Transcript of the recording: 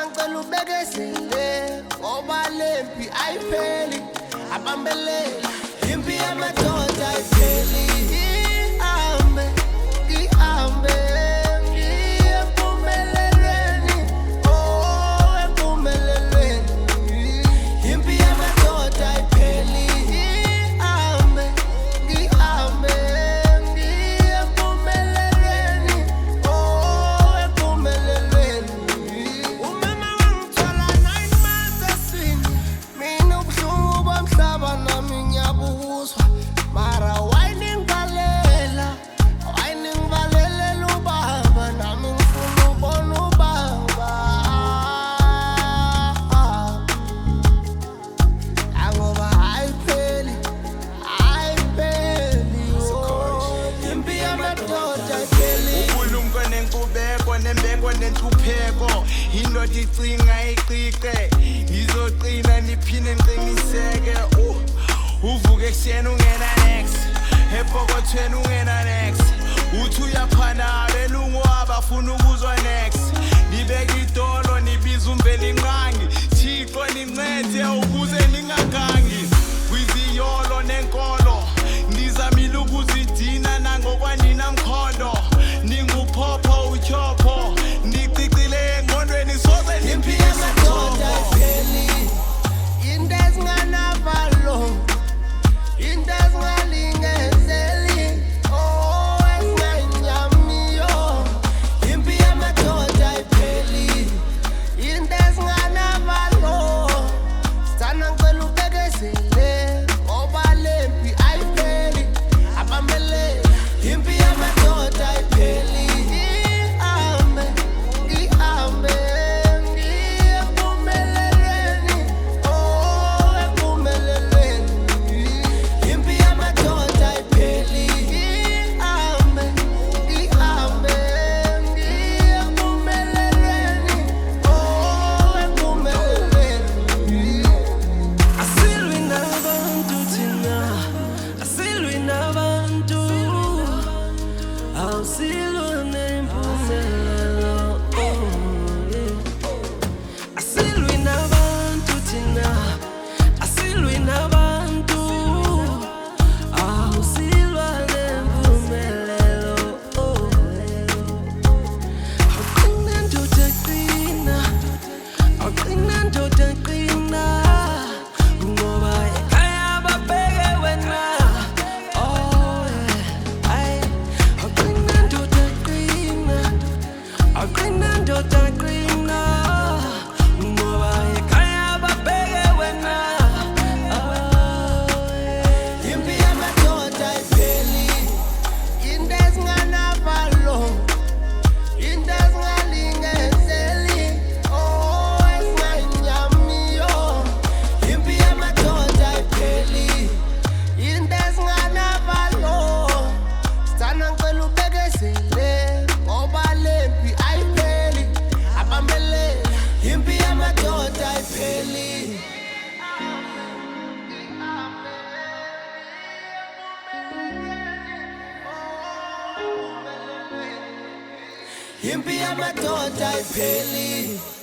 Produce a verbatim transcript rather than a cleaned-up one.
Sana ngicela ubekezele ngoba lempi ayipheli abambelela impi yamadoda ayipheli ihambe ihambe ngiyempumelelweni oh empumelelweni impi yamadoda ayipheli ihambe ngihambe ngiyempumelelweni oh empumelelweni umama wangithola nine months eswini mina ubuhlungu bomhlaba nami ngiyabuzwa mara wayiningibalela wayiningibalelela ubaba nami ngifuna ubona ubaba angoba ayipheli ayipheli impi yamadoda ayipheli ubulumko nenkubeko nembeko nenhlupheko indoda icinga iqiqe izoqina niphinde niqiniseke uh, uvuke ekuseni ungena next epokothweni ungena next uthi uyaphana abelungu abafuna ukuzwa next nibeka idolo nibiza umvelinqangi Thixo nincede ukuze ningagangi kwiziyolo nenkolo nizamile ukuzidina nangokwanina mkhondo ninguphopho utyhopho nicicile engqondweni soze impi yamadoda ayipheli into ezinganavalo into ezingalingenzeli oh ezingayinyamiyo impi yamadoda ayipheli into ezinganavalo sana ngicela ubekezele ngoba lempi ayipheli abambelela impi yamadoda ayipheli ihambe ngihambe ngiyempumelelweni oh empumelelweni impi yamadoda ayipheli ihambe ngihambe ngiyempumelelweni oh empumelelweni Asilwi nabantu thina, asilwi nabantu, awusilwa nempumelelo. Oh, yeah. Asilwi nabantu thina, asilwi nabantu, awusilwa nempumelelo. Oh, yeah. Awuqina ndoda qina, awuqina ndoda qina, ngoba ekhaya babheke wena. Oh, yeah. Ay, awuqina ndoda qina, awuqina ndoda qina, ngoba ekhaya babheke wena. Oh, yeah. impi yamadoda ayipheli into ezinganavalo into ezingalingenzeli oh ezingayinyamiyo impi yamadoda ayipheli into ezinganavalo sana ngicela ubekezele ngoba lempi ayipheli abambelela impi yamadoda ayipheli impi yamadoda ayipheli